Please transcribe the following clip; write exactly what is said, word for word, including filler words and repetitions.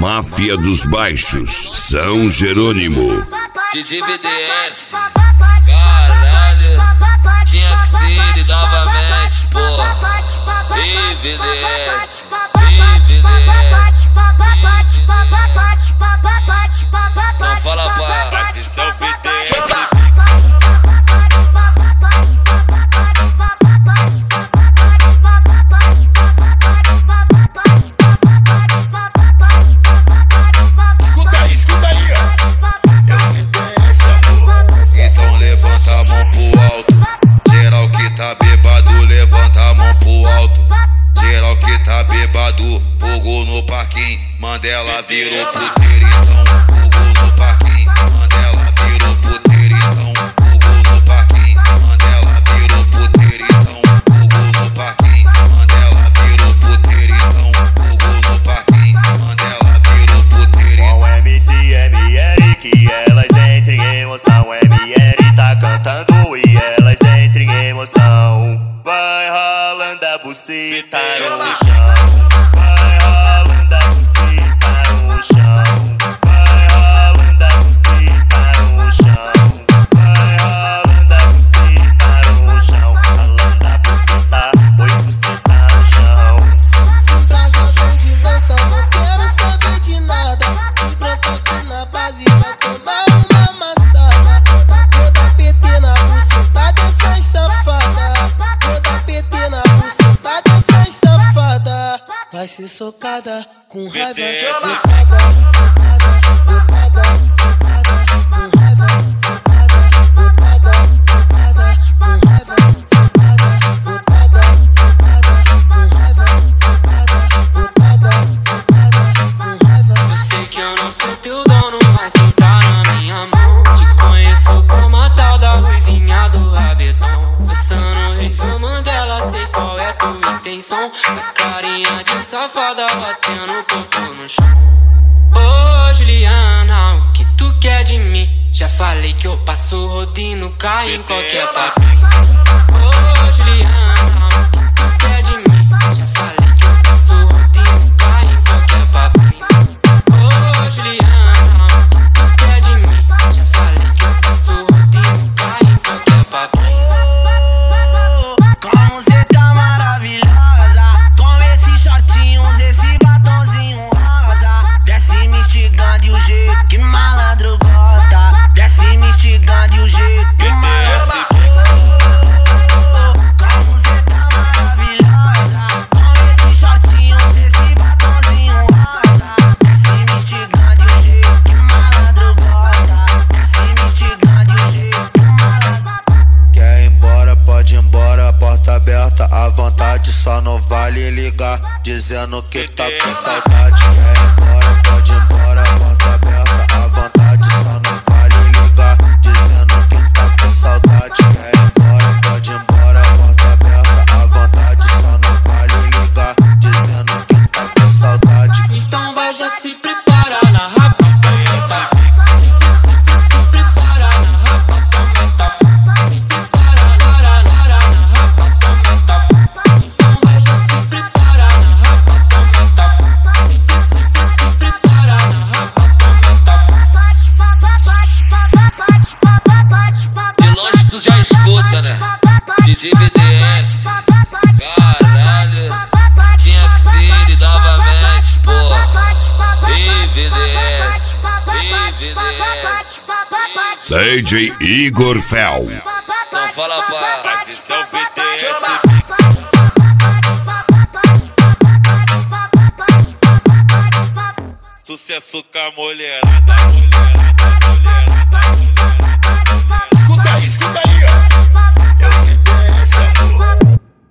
Máfia dos Baixos, São Jerônimo. D J V D S, caralho, tinha que ser ele novamente, porra. E V D S, e V D S, não fala pra São V D S. Fogo no parquinho, Mandela virou puteiro, então fogo no parquinho, Mandela virou puteiro, então fogo no parquinho, Mandela virou puteiro, então fogo no parquinho, Mandela virou puteiro, então fogo no parquinho, Mandela virou puteiro. Com o M C M R que elas entrem em emoção, M R tá cantando e elas entrem em emoção. Vai rolando a buceta no chão. Vai rolando a buceta no chão. Vai rolando a buceta no chão. Vai rolando a buceta no chão. Rolando a buceta, oi buceta no chão. Trajadão de lança, não quero saber de nada. E brota aqui na base, vai tomar uma amassada. Vou dar P T na buceta dessas safadas. Vou dar P T na buceta dessas safadas. Vai ser socada com raiva, socada, socada, botada, socada, com raiva, socada, botada, socada, com raiva, socada, botada, socada, com raiva, socada, botada, socada, com raiva. Eu sei que eu não sou teu dono, mas tu tá na minha mão. Te conheço como a tal da ruivinha do rabetão. Passando review Mandela, sei qual é tua intenção. Mas carinha de safada batendo corpo no chão. Ô Juliana, o que tu quer de mim? Já falei que eu passo rodinho, cai em qualquer papinho. Ô Juliana, o que tu quer de mim? Já falei que eu passo rodinho, cai em qualquer papinho. Ô Juliana, o que tu quer de mim? Já falei que eu passo rodinho, cai em qualquer papinho. Como cê tá maravilhosa, com esses shortinhos, esse batonzinho rosa. Desce me instigando e o jeito que malandro gosta. Desce me instigando e o jeito que malandro gosta. Como cê tá maravilhosa, com esses shortinhos, esse batonzinho rosa. Desce me instigando e o jeito que malandro gosta. Desce me instigando e o jeito que malandro. Quer ir embora, pode ir embora, porta aberta à vontade, só não vale ligar dizendo que tá com saudade. Quer ir embora, pode ir embora, porta aberta à vontade, só não vale ligar dizendo que tá com saudade. Quer ir embora, pode ir embora, porta aberta à vontade, só não vale ligar dizendo que tá com saudade. Então vai já se prepara na rapa, tá? Se prepara na rapa, tá? Se prepara na rapa, tá? Então vai já se prepara na rapa, tá? Se prepara na rapa, tá? De longe tu já escuta, né? D J V D S, caralho, tinha que ser ele novamente, porra. E V D S, e V D S, D J Igor Fel. não fala pra São V D S. Sucesso com a mulherada, mulherada.